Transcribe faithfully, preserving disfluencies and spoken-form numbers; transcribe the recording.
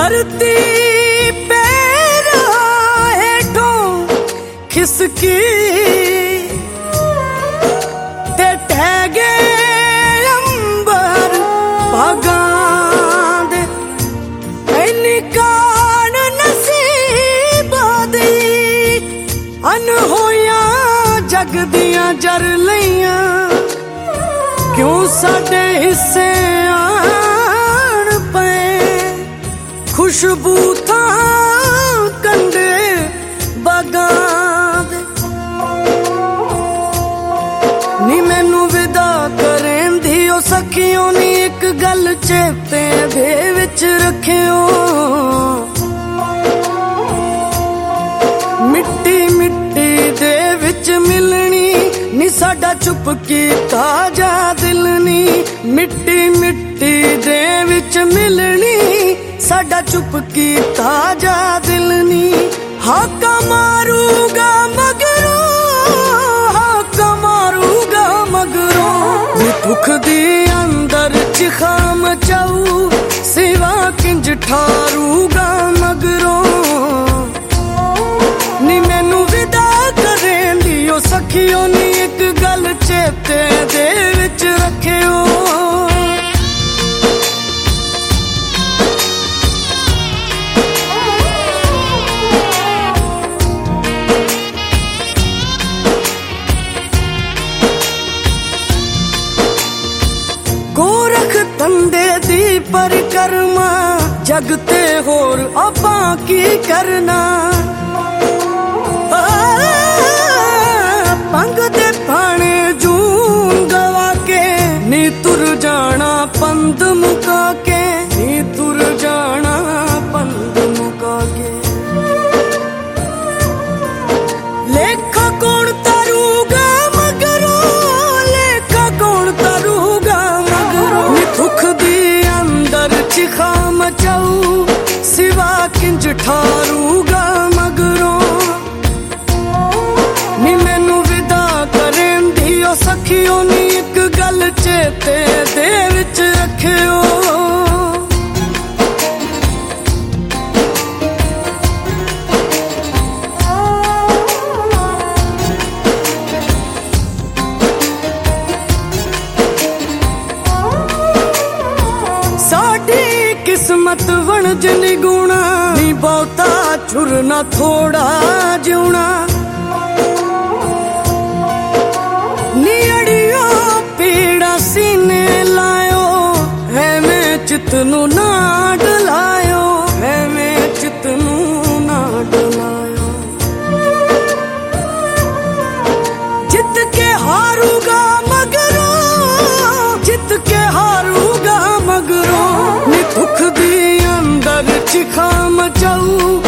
धरती पैरा हेठों खिसकी ते टह गए अंबर भागां दे इन्नी कान नसीबां दी अनहोइयां जग दियां जर लईयां क्यों साडे हिस्से आण पए खुशबू थां कंडे बागां दे नी मैनू विदा करेंदी ओ सखियों नी एक गल चेते दे विच रखियो मिट्टी मिट्टी दे विच मिलनी नी साडा चुप कीता जा दिल नी मिट्टी मिट्टी दे विच मिलनी साडा चुप कीता जा दिल नी हाका मारूगा मगरों हाका मारूगा मगरों नी दुख दी अंदर चिखा मचाऊ सिवा किंज ठारूगा मगरों नी मैनू विदा करेंदी ओ सखियों नी एक गल चेते दे विच रखियो गोरख धंधे दी परिक्रमा जगते होर आपां की करना पंग दे पाने जूं गवा के नी तुर जाना पंद मुका के नी तुर जाना पंद मुका के लेखा कौन तारूगा मगरों लेखा कौन तारूगा मगरों नी दुख दी अंदर चिखा मचाऊ सिवा किंज ठारूगा मगरों नी मैनू विदा करेंदी ओ सखियों नी एक गल चेते दे विच रखियो साडी किस्मत वणज निगुणा नी बहुता छुरना थोड़ा जिउणा सीने लायो है मैं चितनू ना डलायो है मैं चितनू ना डलायो जित के हारूगा मगरों जित के हारूगा मगरों नी दुख दी अंदर चिखा मचाऊ